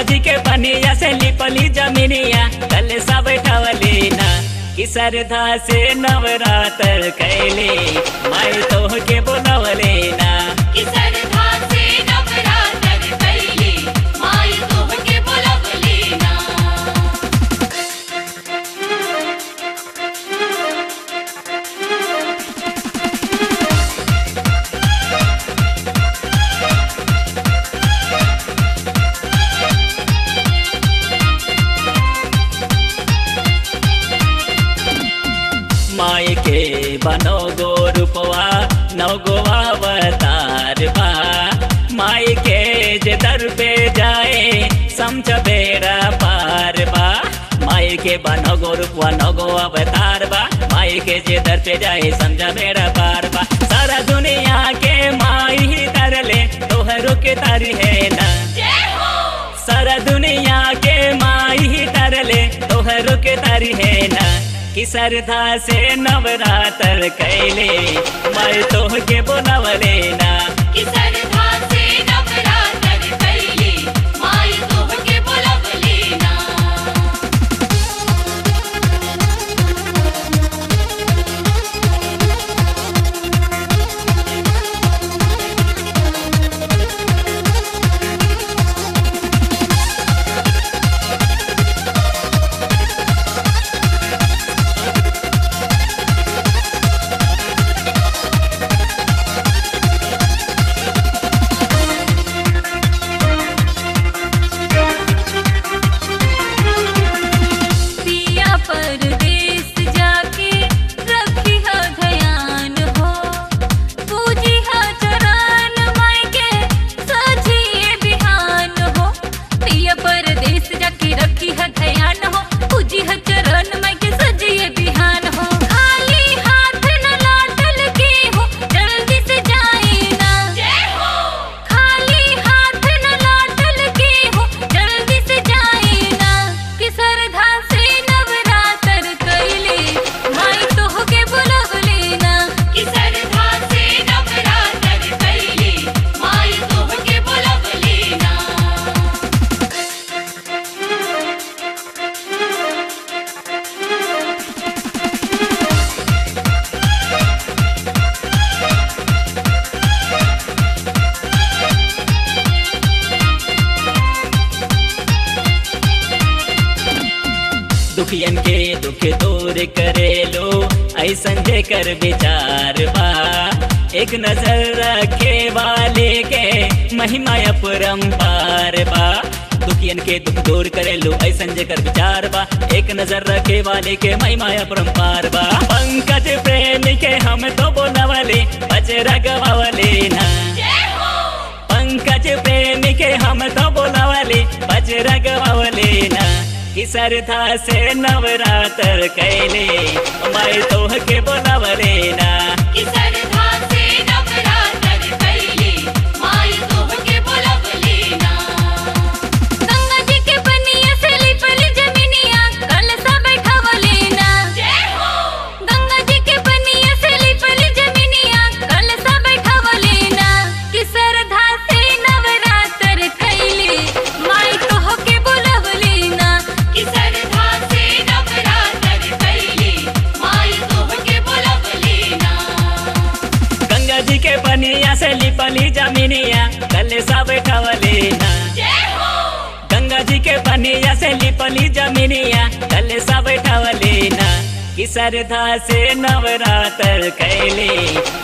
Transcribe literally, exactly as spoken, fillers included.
गंगा जी के पनिया से लिपली जमीनिया कल सब बैठवली ना कि श्रद्धा से नवरात्र कैली माई तोह के बोलवले ना कि श्रद्धा से नवरात्र कैली माई तोह के बोलवली ना। माई के बनो गो रूपवा नौ गो अवतार बा माई के जे दर पे जाए समझ बेड़ा पार बा माई के बनो गो रूपवा नौ गो अवतार बा माई के जे दर पे जाए समझ बेड़ा पार बा सारा दुनिया के माई ही तर ले तोहरो के तारी है ना जय हो। सारा दुनिया के माई ही तर ले तोहरो के तारी है ना कि श्रद्धा से नवरात्र कैले माई तोह के बोलवले ना कि श्रद्धा से नवरात्र कैली माई तोह के बोलवली ना। दुखियन के दुख दूर करेलो ऐसन जेकर विचार बा एक नजर रखे वाले के महिमा अपरंपार बा दुखियन के दुख दूर करेलो ऐसन जेकर विचार बा एक नजर रखे वाले के महिमा अपरंपार बा पंकज प्रेम के हम तो बोलवले बजरा गवावले ना पंकज प्रेम के हम तो बोलवले बजरा गवावले ना कि श्रद्धा से नवरात्र कैले माई तोह के बोलवले ना कि श्रद्धा से नवरात्र कैली माई तोह के बोलवली ना। गंगा जी के पनिया से लिपली जमीनिया कल सब बैठवली ना। जय हो। गंगा जी के पनिया से लिपली जमीनिया कल सब बैठवली ना कि श्रद्धा से नवरात्र कैली माई तोह के बोलवली ना कि श्रद्धा से नवरात्र कैली माई तोह के बोलवली ना। गंगा जी के पनिया से लिपली जमीनिया कल सब बैठवले ना जय हो। गंगा जी के पनिया से लिपली जमीनिया कल सब बैठवले ना कि श्रद्धा से नवरात्र कैले